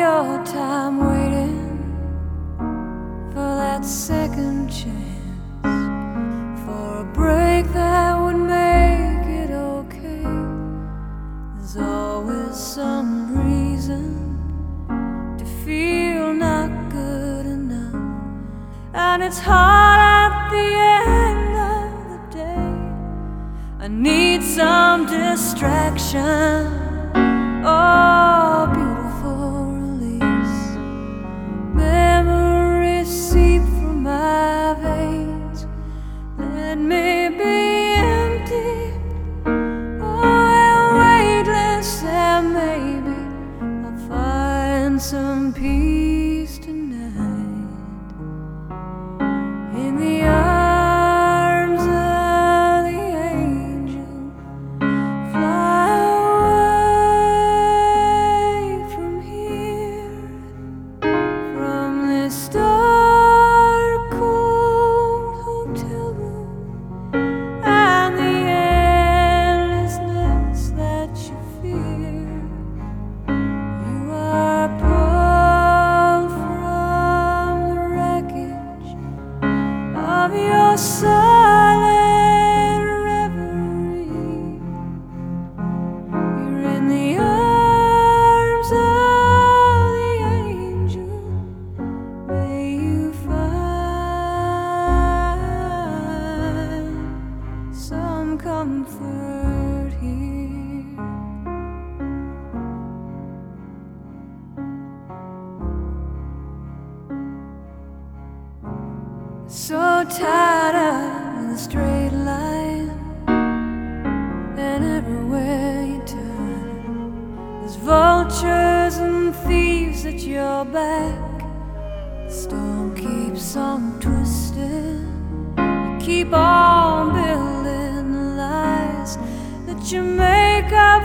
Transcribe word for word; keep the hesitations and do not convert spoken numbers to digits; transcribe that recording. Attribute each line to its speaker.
Speaker 1: your time waiting for that second chance, for a break that would make it okay. There's always some reason to feel not good enough, and it's hard at the end of the day. I need some distraction, oh, beautiful release. Memories seep from my veins. Let me be empty, oh, and weightless, and maybe I'll find some peace tonight in the arms of the angel. Fly away from here, from this dark, cold hotel room and the endlessness that you fear. You are pulled from the wreckage of your silent reverie. You're in the arms of the angel. May you find some comfort here. So tired of the straight line, and everywhere you turn, there's vultures and thieves at your back. The storm keeps on twisting. You keep on building the lies that you make up